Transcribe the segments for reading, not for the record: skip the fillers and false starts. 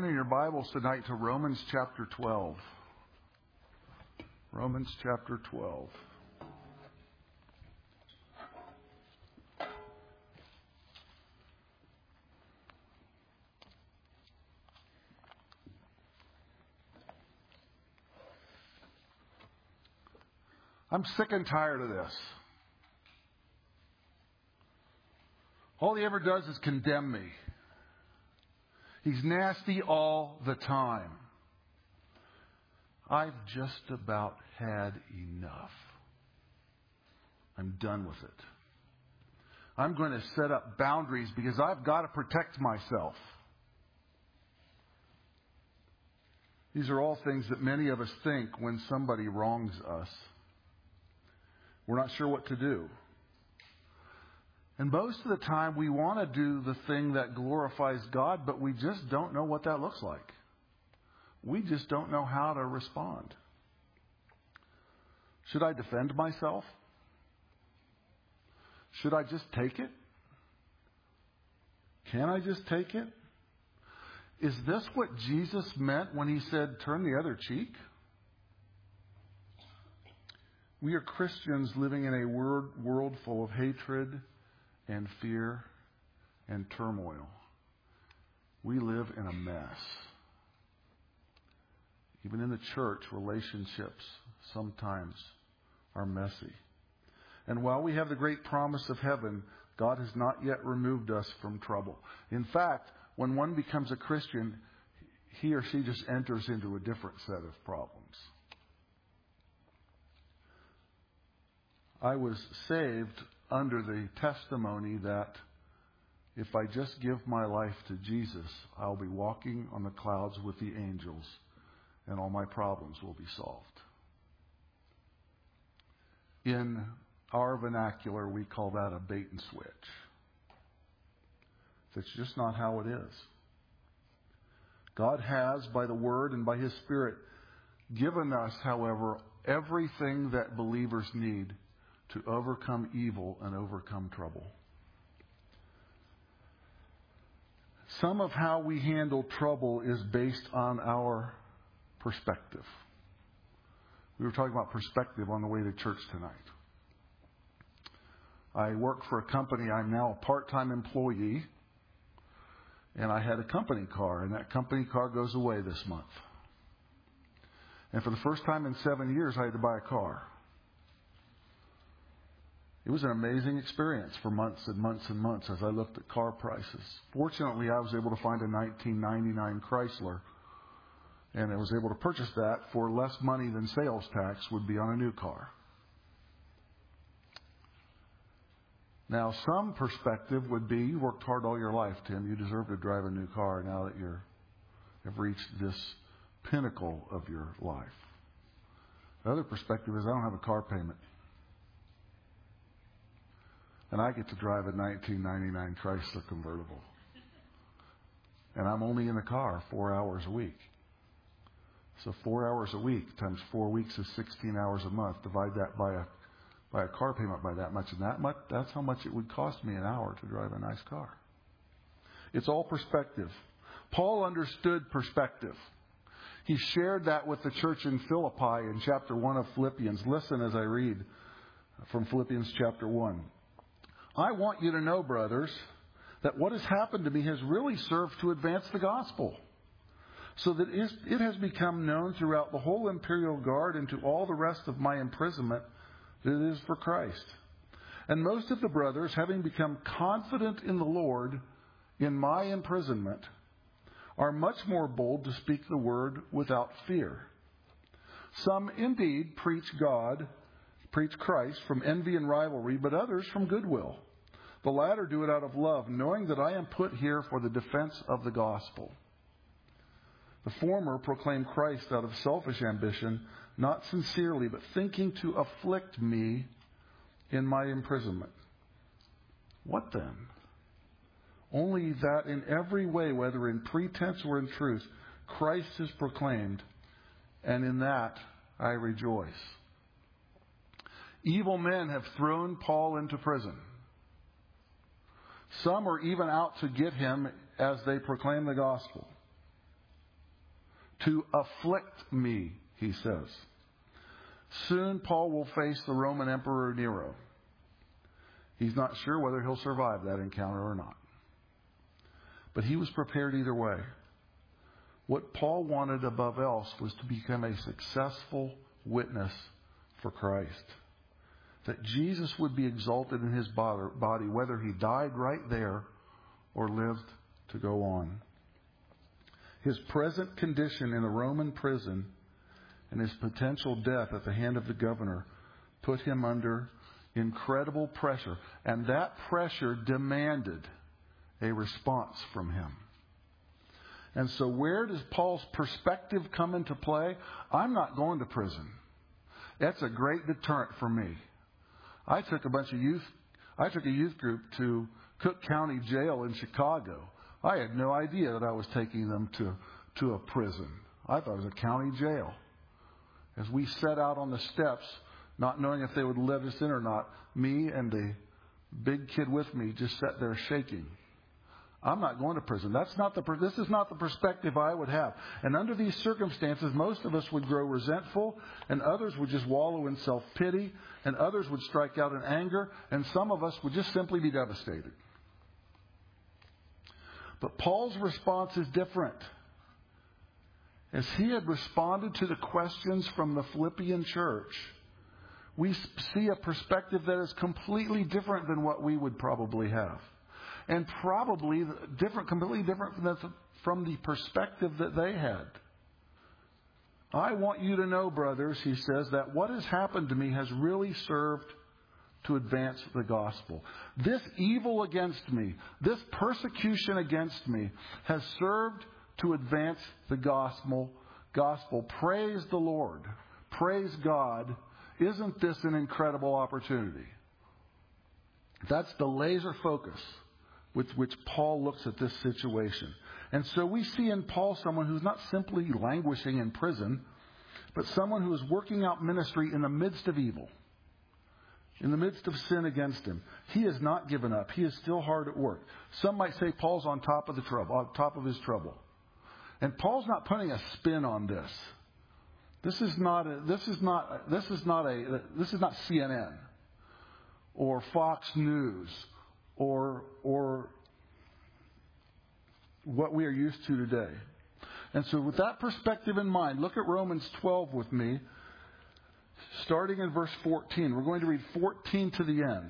turn in your Bibles tonight to Romans chapter 12. Romans chapter 12. I'm sick and tired of this. All he ever does is condemn me. He's nasty all the time. I've just about had enough. I'm done with it. I'm going to set up boundaries because I've got to protect myself. These are all things that many of us think when somebody wrongs us. We're not sure what to do. And most of the time we want to do the thing that glorifies God, but we just don't know what that looks like. We just don't know how to respond. Should I defend myself? Should I just take it? Can I just take it? Is this what Jesus meant when he said, turn the other cheek? We are Christians living in a world full of hatred and fear and turmoil. We live in a mess. Even in the church, relationships sometimes are messy. And while we have the great promise of heaven, God has not yet removed us from trouble. In fact, when one becomes a Christian, he or she just enters into a different set of problems. I was saved under the testimony that if I just give my life to Jesus, I'll be walking on the clouds with the angels and all my problems will be solved. In our vernacular, we call that a bait and switch. That's just not how it is. God has, by the Word and by His Spirit, given us, however, everything that believers need to overcome evil and overcome trouble. Some of how we handle trouble is based on our perspective. We were talking about perspective on the way to church tonight. I work for a company. I'm now a part-time employee. And I had a company car. And that company car goes away this month. And for the first time in 7 years, I had to buy a car. It was an amazing experience for months and months and months as I looked at car prices. Fortunately, I was able to find a 1999 Chrysler, and I was able to purchase that for less money than sales tax would be on a new car. Now, some perspective would be, you worked hard all your life, Tim. You deserve to drive a new car now that have reached this pinnacle of your life. The other perspective is, I don't have a car payment. And I get to drive a 1999 Chrysler convertible. And I'm only in the car 4 hours a week. So 4 hours a week times 4 weeks is 16 hours a month. Divide that by a car payment by that much. And that's how much it would cost me an hour to drive a nice car. It's all perspective. Paul understood perspective. He shared that with the church in Philippi in chapter 1 of Philippians. Listen as I read from Philippians chapter 1. I want you to know, brothers, that what has happened to me has really served to advance the gospel, so that it has become known throughout the whole imperial guard and to all the rest of my imprisonment that it is for Christ. And most of the brothers, having become confident in the Lord in my imprisonment, are much more bold to speak the word without fear. Some indeed preach Christ from envy and rivalry, but others from goodwill. The latter do it out of love, knowing that I am put here for the defense of the gospel. The former proclaim Christ out of selfish ambition, not sincerely, but thinking to afflict me in my imprisonment. What then? Only that in every way, whether in pretense or in truth, Christ is proclaimed, and in that I rejoice. Evil men have thrown Paul into prison. Some are even out to get him as they proclaim the gospel. to afflict me, he says. Soon Paul will face the Roman Emperor Nero. He's not sure whether he'll survive that encounter or not. But he was prepared either way. What Paul wanted above else was to become a successful witness for Christ. That Jesus would be exalted in his body, whether he died right there or lived to go on. His present condition in a Roman prison and his potential death at the hand of the governor put him under incredible pressure. And that pressure demanded a response from him. And so where does Paul's perspective come into play? I'm not going to prison. That's a great deterrent for me. I took a youth group to Cook County Jail in Chicago. I had no idea that I was taking them to a prison. I thought it was a county jail. As we set out on the steps, not knowing if they would let us in or not, me and the big kid with me just sat there shaking. I'm not going to prison. This is not the perspective I would have. And under these circumstances, most of us would grow resentful, and others would just wallow in self-pity, and others would strike out in anger, and some of us would just simply be devastated. But Paul's response is different. As he had responded to the questions from the Philippian church, we see a perspective that is completely different than what we would probably have. And probably completely different from the perspective that they had. I want you to know, brothers, he says, that what has happened to me has really served to advance the gospel. This evil against me, this persecution against me, has served to advance the gospel. Praise the Lord. Praise God. Isn't this an incredible opportunity? That's the laser focus with which Paul looks at this situation. And so we see in Paul someone who's not simply languishing in prison, but someone who is working out ministry in the midst of evil, in the midst of sin against him. He has not given up. He is still hard at work. Some might say Paul's on top of his trouble. And Paul's not putting a spin on this. This is not CNN or Fox News or what we are used to today. And so with that perspective in mind, look at Romans 12 with me, starting in verse 14. We're going to read 14 to the end.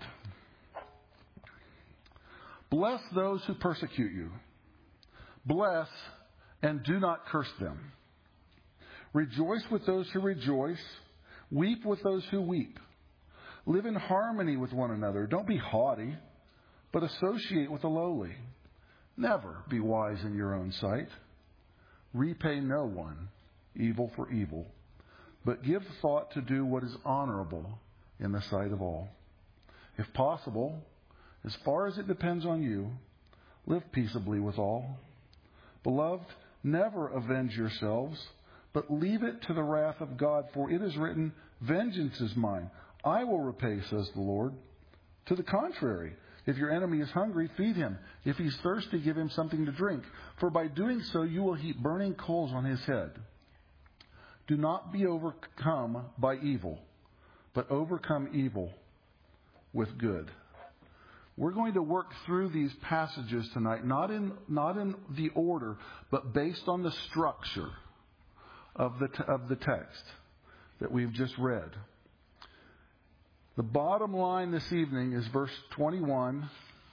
Bless those who persecute you. Bless and do not curse them. Rejoice with those who rejoice. Weep with those who weep. Live in harmony with one another. Don't be haughty, but associate with the lowly. Never be wise in your own sight. Repay no one evil for evil, but give thought to do what is honorable in the sight of all. If possible, as far as it depends on you, live peaceably with all. Beloved, never avenge yourselves, but leave it to the wrath of God, for it is written, "Vengeance is mine. I will repay," says the Lord. To the contrary, if your enemy is hungry, feed him. If he's thirsty, give him something to drink. For by doing so, you will heap burning coals on his head. Do not be overcome by evil, but overcome evil with good. We're going to work through these passages tonight, not in the order, but based on the structure of the text that we've just read. The bottom line this evening is verse 21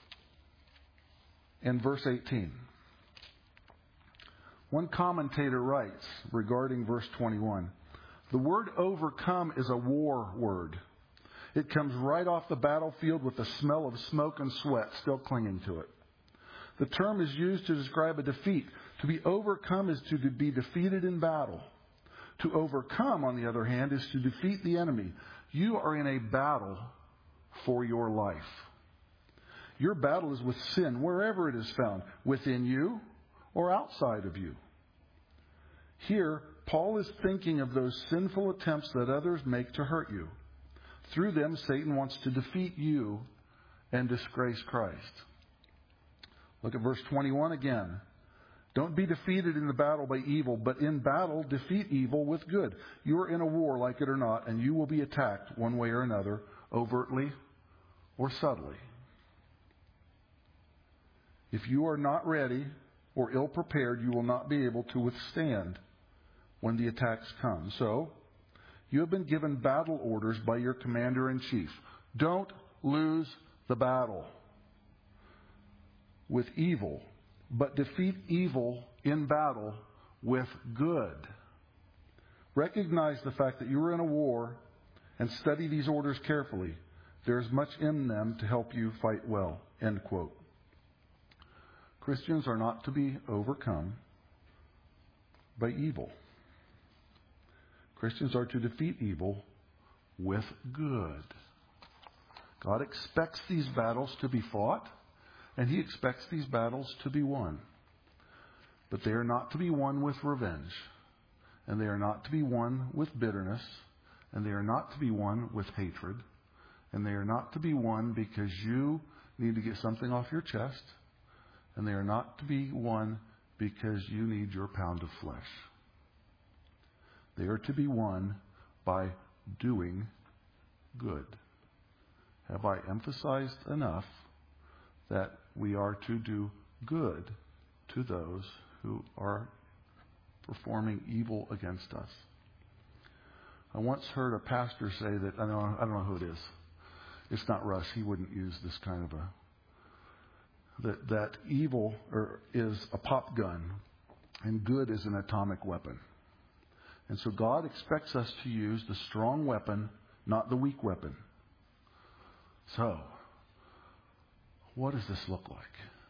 and verse 18. One commentator writes regarding verse 21, the word overcome is a war word. It comes right off the battlefield with the smell of smoke and sweat still clinging to it. The term is used to describe a defeat. To be overcome is to be defeated in battle. To overcome, on the other hand, is to defeat the enemy. You are in a battle for your life. Your battle is with sin, wherever it is found, within you or outside of you. Here, Paul is thinking of those sinful attempts that others make to hurt you. Through them, Satan wants to defeat you and disgrace Christ. Look at verse 21 again. Don't be defeated in the battle by evil, but in battle defeat evil with good. You are in a war, like it or not, and you will be attacked one way or another, overtly or subtly. If you are not ready or ill prepared, you will not be able to withstand when the attacks come. So, you have been given battle orders by your commander-in-chief. Don't lose the battle with evil, but defeat evil in battle with good. Recognize the fact that you are in a war and study these orders carefully. There is much in them to help you fight well. End quote. Christians are not to be overcome by evil. Christians are to defeat evil with good. God expects these battles to be fought, and He expects these battles to be won. But they are not to be won with revenge, and they are not to be won with bitterness, and they are not to be won with hatred, and they are not to be won because you need to get something off your chest, and they are not to be won because you need your pound of flesh. They are to be won by doing good. Have I emphasized enough that we are to do good to those who are performing evil against us? I once heard a pastor say that, I don't know who it is. It's not Russ. He wouldn't use this kind of that evil is a pop gun and good is an atomic weapon. And so God expects us to use the strong weapon, not the weak weapon. So, what does this look like?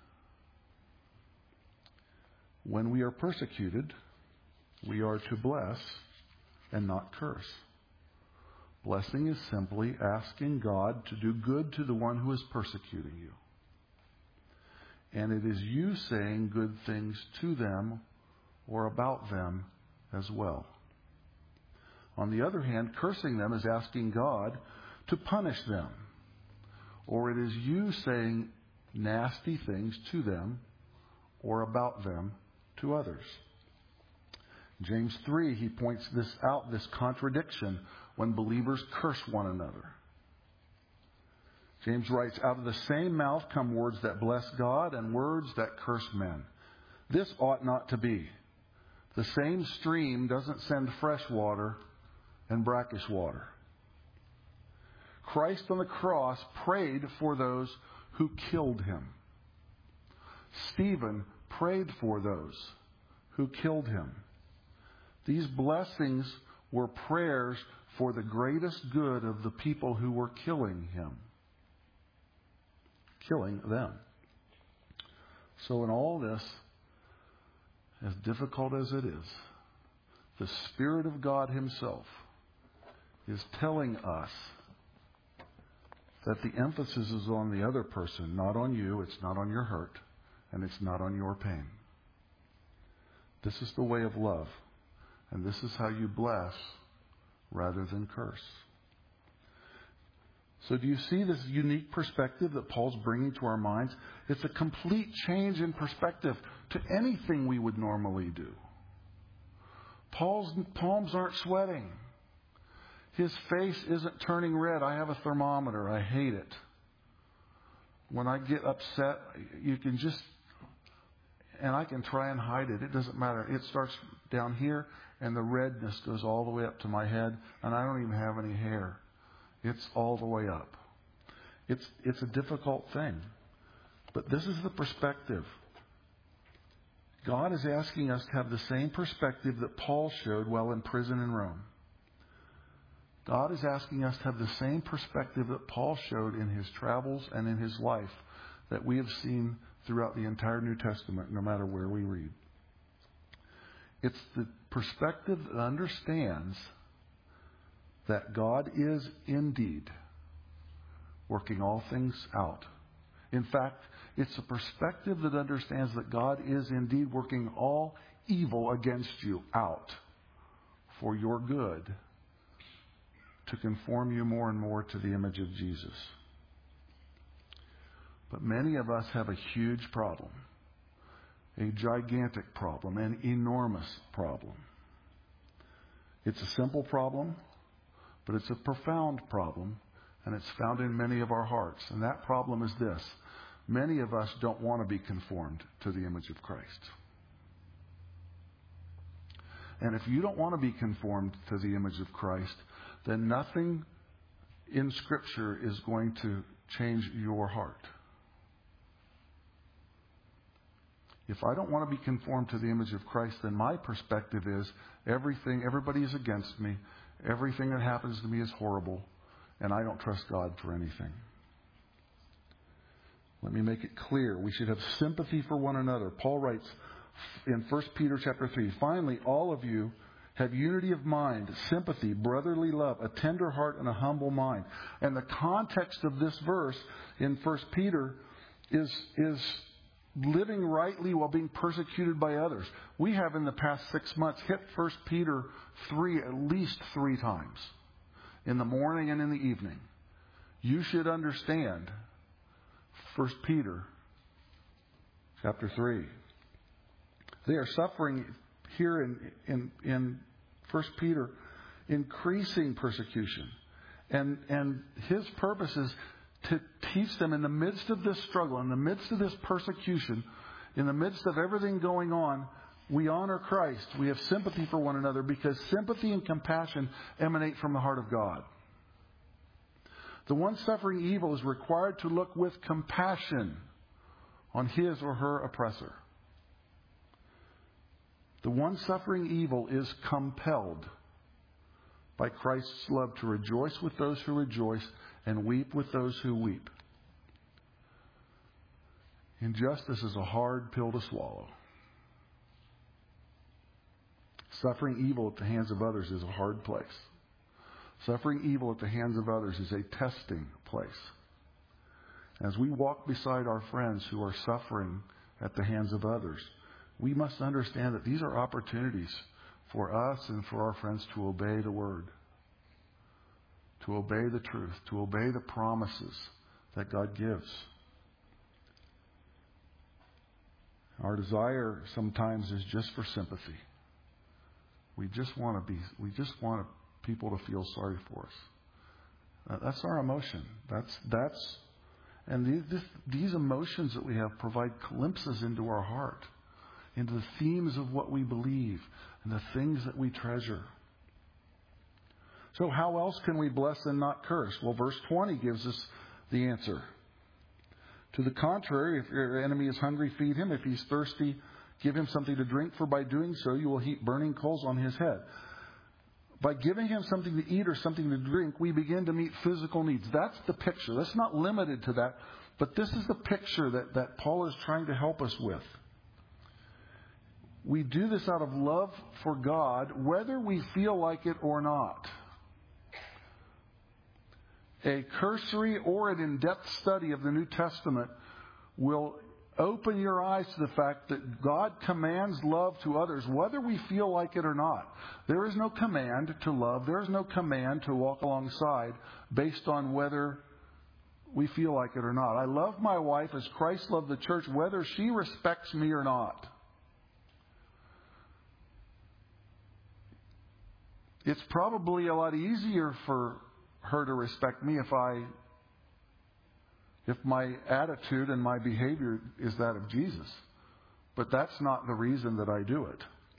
When we are persecuted, we are to bless and not curse. Blessing is simply asking God to do good to the one who is persecuting you. And it is you saying good things to them or about them as well. On the other hand, cursing them is asking God to punish them. Or it is you saying nasty things to them or about them to others. James 3, he points this out, this contradiction when believers curse one another. James writes, out of the same mouth come words that bless God and words that curse men. This ought not to be. The same stream doesn't send fresh water and brackish water. Christ on the cross prayed for those who killed him. Stephen prayed for those who killed him. These blessings were prayers for the greatest good of the people who were killing him. Killing them. So in all this, as difficult as it is, the Spirit of God Himself is telling us that the emphasis is on the other person, not on you, it's not on your hurt, and it's not on your pain. This is the way of love, and this is how you bless rather than curse. So do you see this unique perspective that Paul's bringing to our minds? It's a complete change in perspective to anything we would normally do. Paul's palms aren't sweating. His face isn't turning red. I have a thermometer. I hate it. When I get upset, you can just, and I can try and hide it. It doesn't matter. It starts down here, and the redness goes all the way up to my head, and I don't even have any hair. It's all the way up. It's a difficult thing. But this is the perspective. God is asking us to have the same perspective that Paul showed while in prison in Rome. God is asking us to have the same perspective that Paul showed in his travels and in his life that we have seen throughout the entire New Testament, no matter where we read. It's the perspective that understands that God is indeed working all things out. In fact, it's a perspective that understands that God is indeed working all evil against you out for your good, to conform you more and more to the image of Jesus. But many of us have a huge problem. a gigantic problem, an enormous problem. It's a simple problem, but it's a profound problem, and it's found in many of our hearts. And that problem is this. Many of us don't want to be conformed to the image of Christ. And if you don't want to be conformed to the image of Christ, then nothing in Scripture is going to change your heart. If I don't want to be conformed to the image of Christ, then my perspective is everybody is against me. Everything that happens to me is horrible, and I don't trust God for anything. Let me make it clear. We should have sympathy for one another. Paul writes in 1 Peter chapter 3, finally, all of you have unity of mind, sympathy, brotherly love, a tender heart, and a humble mind. And the context of this verse in 1 Peter is living rightly while being persecuted by others. We have in the past 6 months hit 1 Peter 3 at least 3 times, in the morning and in the evening. You should understand 1 Peter chapter 3. They are suffering here in 1 Peter increasing persecution. And his purpose is to teach them in the midst of this struggle, in the midst of this persecution, in the midst of everything going on, we honor Christ. We have sympathy for one another because sympathy and compassion emanate from the heart of God. The one suffering evil is required to look with compassion on his or her oppressor. The one suffering evil is compelled by Christ's love to rejoice with those who rejoice and weep with those who weep. Injustice is a hard pill to swallow. Suffering evil at the hands of others is a hard place. Suffering evil at the hands of others is a testing place. As we walk beside our friends who are suffering at the hands of others, we must understand that these are opportunities for us and for our friends to obey the Word, to obey the truth, to obey the promises that God gives. Our desire sometimes is just for sympathy. We just want people to feel sorry for us. That's our emotion. And these emotions that we have provide glimpses into our heart, into the themes of what we believe and the things that we treasure. So how else can we bless and not curse? Well, verse 20 gives us the answer. To the contrary, if your enemy is hungry, feed him. If he's thirsty, give him something to drink, for by doing so you will heap burning coals on his head. By giving him something to eat or something to drink, we begin to meet physical needs. That's the picture. That's not limited to that. But this is the picture that Paul is trying to help us with. We do this out of love for God, whether we feel like it or not. A cursory or an in-depth study of the New Testament will open your eyes to the fact that God commands love to others, whether we feel like it or not. There is no command to love. There is no command to walk alongside based on whether we feel like it or not. I love my wife as Christ loved the church, whether she respects me or not. It's probably a lot easier for her to respect me if my attitude and my behavior is that of Jesus. But that's not the reason that I do it.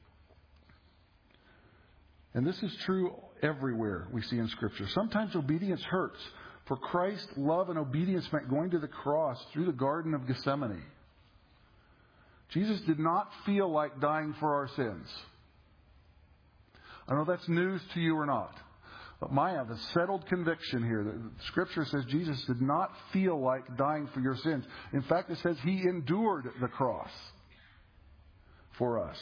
And this is true everywhere we see in Scripture. Sometimes obedience hurts. For Christ, love and obedience meant going to the cross through the Garden of Gethsemane. Jesus did not feel like dying for our sins. I don't know if that's news to you or not. But I have a settled conviction here that Scripture says Jesus did not feel like dying for your sins. In fact, it says He endured the cross for us,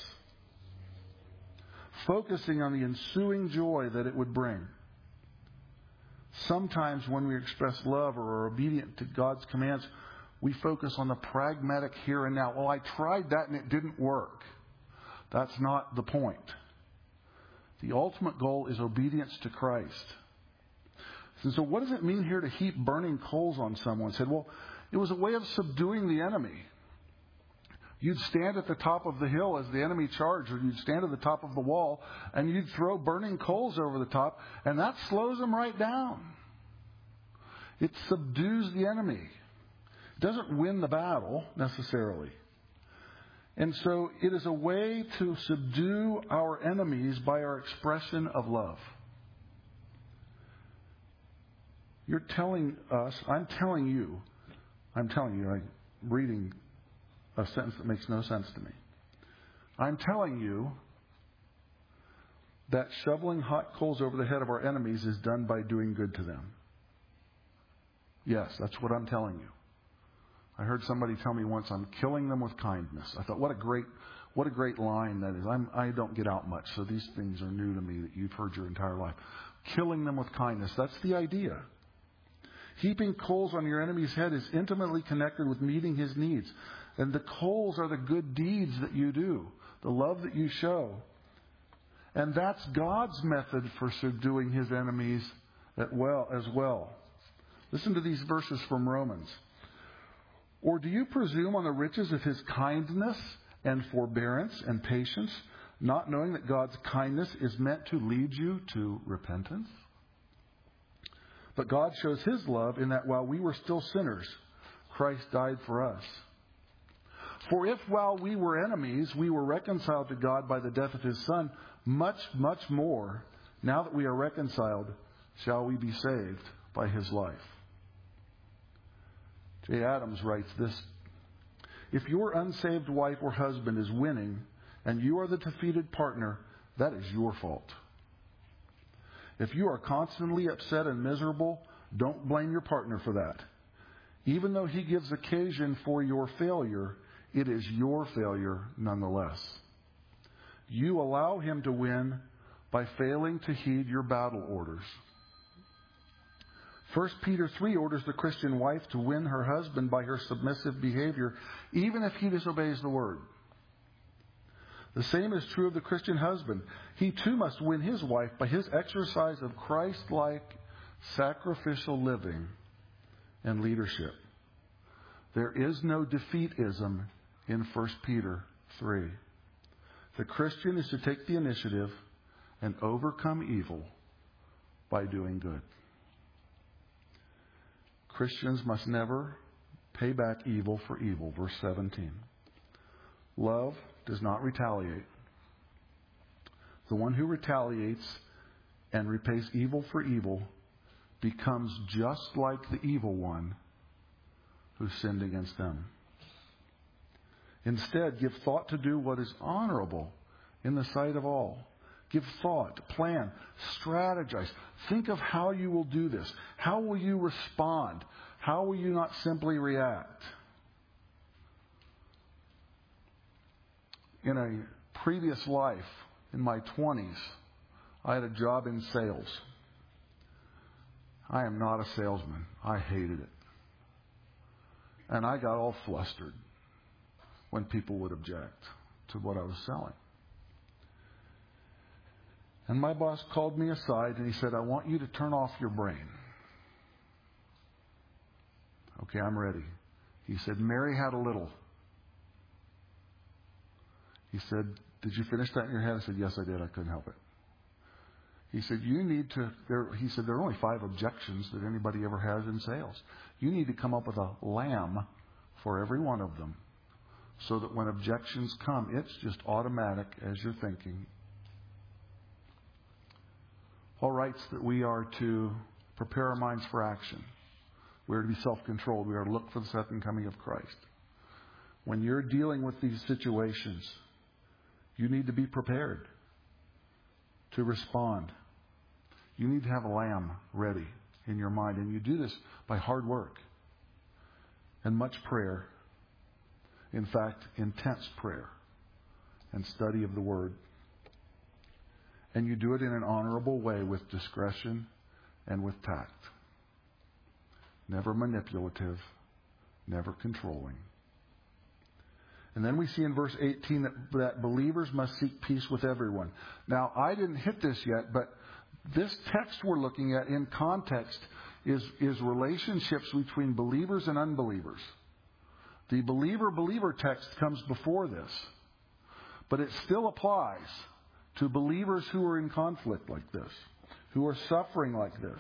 focusing on the ensuing joy that it would bring. Sometimes when we express love or are obedient to God's commands, we focus on the pragmatic here and now. Well, I tried that and it didn't work. That's not the point. The ultimate goal is obedience to Christ. And so what does it mean here to heap burning coals on someone? Said, well, it was a way of subduing the enemy. You'd stand at the top of the hill as the enemy charged, or you'd stand at the top of the wall, and you'd throw burning coals over the top, and that slows them right down. It subdues the enemy. It doesn't win the battle, necessarily. And so it is a way to subdue our enemies by our expression of love. You're telling us, I'm telling you, I'm reading a sentence that makes no sense to me. I'm telling you that shoveling hot coals over the head of our enemies is done by doing good to them. Yes, that's what I'm telling you. I heard somebody tell me once, I'm killing them with kindness. I thought, what a great line that is. I don't get out much, so these things are new to me that you've heard your entire life. Killing them with kindness. That's the idea. Heaping coals on your enemy's head is intimately connected with meeting his needs. And the coals are the good deeds that you do, the love that you show. And that's God's method for subduing his enemies as well. Listen to these verses from Romans. Or do you presume on the riches of his kindness and forbearance and patience, not knowing that God's kindness is meant to lead you to repentance? But God shows his love in that while we were still sinners, Christ died for us. For if while we were enemies, we were reconciled to God by the death of his Son, much, much more, now that we are reconciled, shall we be saved by his life. J. Adams writes this: if your unsaved wife or husband is winning and you are the defeated partner, that is your fault. If you are constantly upset and miserable, don't blame your partner for that. Even though he gives occasion for your failure, it is your failure nonetheless. You allow him to win by failing to heed your battle orders. 1 Peter 3 orders the Christian wife to win her husband by her submissive behavior, even if he disobeys the word. The same is true of the Christian husband. He too must win his wife by his exercise of Christ-like sacrificial living and leadership. There is no defeatism in 1 Peter 3. The Christian is to take the initiative and overcome evil by doing good. Christians must never pay back evil for evil. Verse 17. Love does not retaliate. The one who retaliates and repays evil for evil becomes just like the evil one who sinned against them. Instead, give thought to do what is honorable in the sight of all. Give thought, plan, strategize. Think of how you will do this. How will you respond? How will you not simply react? In a previous life, in my 20s, I had a job in sales. I am not a salesman. I hated it. And I got all flustered when people would object to what I was selling. And my boss called me aside and he said, I want you to turn off your brain. Okay, I'm ready. He said, Mary had a little. He said, did you finish that in your head? I said, yes, I did. I couldn't help it. He said, there are only 5 objections that anybody ever has in sales. You need to come up with a lamb for every one of them so that when objections come, it's just automatic as you're thinking. Paul writes that we are to prepare our minds for action. We are to be self-controlled. We are to look for the second coming of Christ. When you're dealing with these situations, you need to be prepared to respond. You need to have a lamb ready in your mind. And you do this by hard work and much prayer. In fact, intense prayer and study of the Word. And you do it in an honorable way with discretion and with tact. Never manipulative, never controlling. And then we see in verse 18 that believers must seek peace with everyone. Now, I didn't hit this yet, but this text we're looking at in context is relationships between believers and unbelievers. The believer text comes before this. But it still applies to believers who are in conflict like this, who are suffering like this.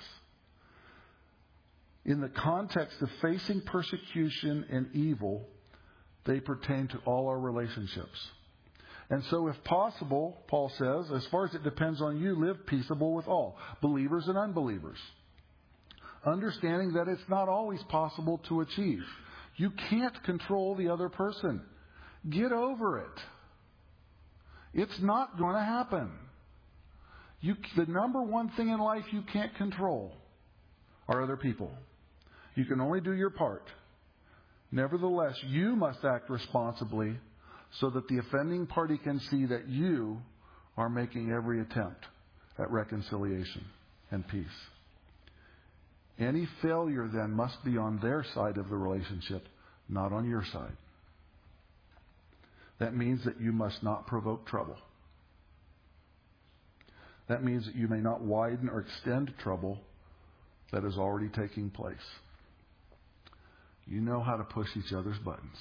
In the context of facing persecution and evil, they pertain to all our relationships. And so if possible, Paul says, as far as it depends on you, live peaceable with all, believers and unbelievers. Understanding that it's not always possible to achieve. You can't control the other person. Get over it. It's not going to happen. The number one thing in life you can't control are other people. You can only do your part. Nevertheless, you must act responsibly so that the offending party can see that you are making every attempt at reconciliation and peace. Any failure then must be on their side of the relationship, not on your side. That means that you must not provoke trouble. That means that you may not widen or extend trouble that is already taking place. You know how to push each other's buttons.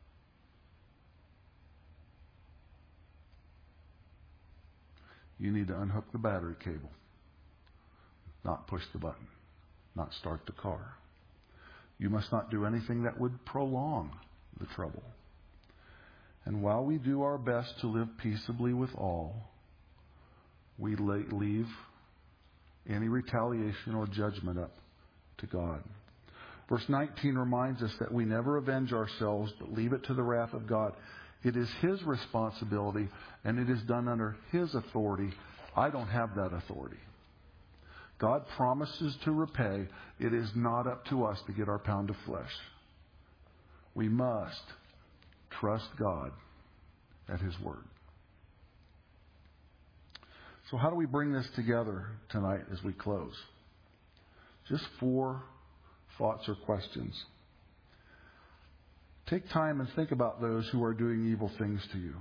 You need to unhook the battery cable, not push the button, not start the car. You must not do anything that would prolong the trouble. And while we do our best to live peaceably with all, we leave any retaliation or judgment up to God. Verse 19 reminds us that we never avenge ourselves, but leave it to the wrath of God. It is His responsibility, and it is done under His authority. I don't have that authority. God promises to repay. It is not up to us to get our pound of flesh. We must trust God at His word. So how do we bring this together tonight as we close? Just 4 thoughts or questions. Take time and think about those who are doing evil things to you.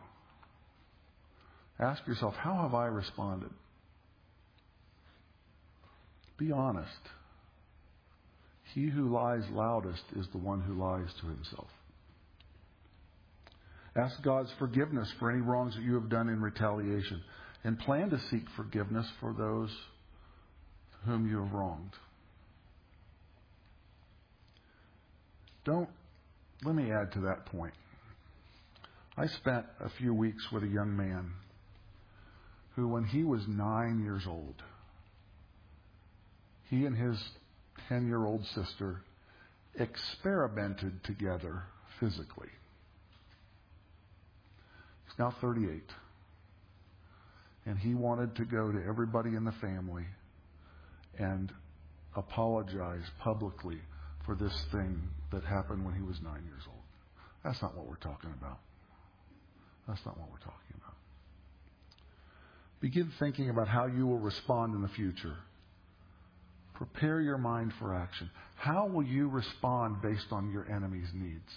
Ask yourself, how have I responded? Be honest. He who lies loudest is the one who lies to himself. Ask God's forgiveness for any wrongs that you have done in retaliation, and plan to seek forgiveness for those whom you have wronged. Let me add to that point. I spent a few weeks with a young man who, when he was 9 years old, he and his 10-year-old sister experimented together physically. He's now 38. And he wanted to go to everybody in the family and apologize publicly for this thing that happened when he was 9 years old. That's not what we're talking about. That's not what we're talking about. Begin thinking about how you will respond in the future. Prepare your mind for action. How will you respond based on your enemy's needs?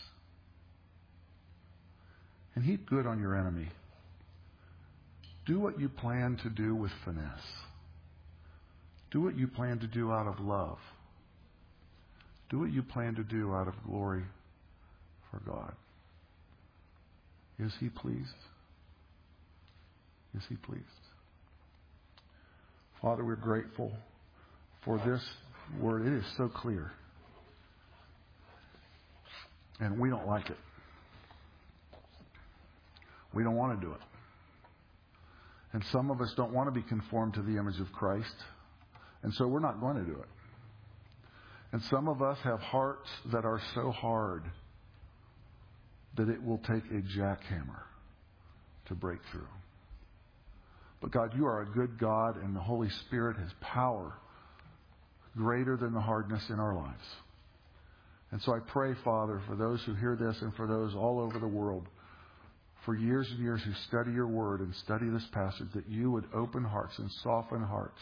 And heap good on your enemy. Do what you plan to do with finesse. Do what you plan to do out of love. Do what you plan to do out of glory for God. Is He pleased? Is He pleased? Father, we're grateful for this word. It is so clear. And we don't like it. We don't want to do it. And some of us don't want to be conformed to the image of Christ. And so we're not going to do it. And some of us have hearts that are so hard that it will take a jackhammer to break through. But God, you are a good God, and the Holy Spirit has power greater than the hardness in our lives. And so I pray, Father, for those who hear this and for those all over the world, for years and years who study your word and study this passage, that you would open hearts and soften hearts.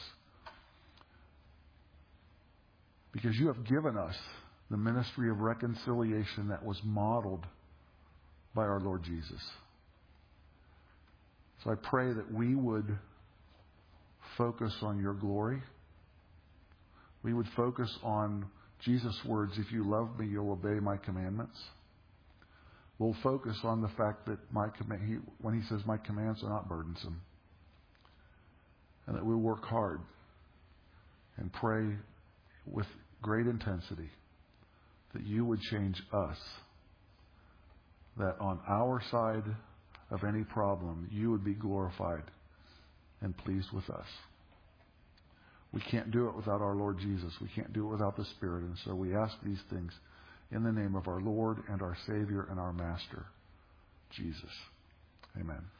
Because you have given us the ministry of reconciliation that was modeled by our Lord Jesus. So I pray that we would focus on your glory. We would focus on Jesus' words, if you love me, you'll obey my commandments. We'll focus on the fact that when he says my commands are not burdensome, and that we work hard and pray with great intensity that you would change us, that on our side of any problem, you would be glorified and pleased with us. We can't do it without our Lord Jesus. We can't do it without the Spirit. And so we ask these things in the name of our Lord and our Savior and our Master, Jesus. Amen.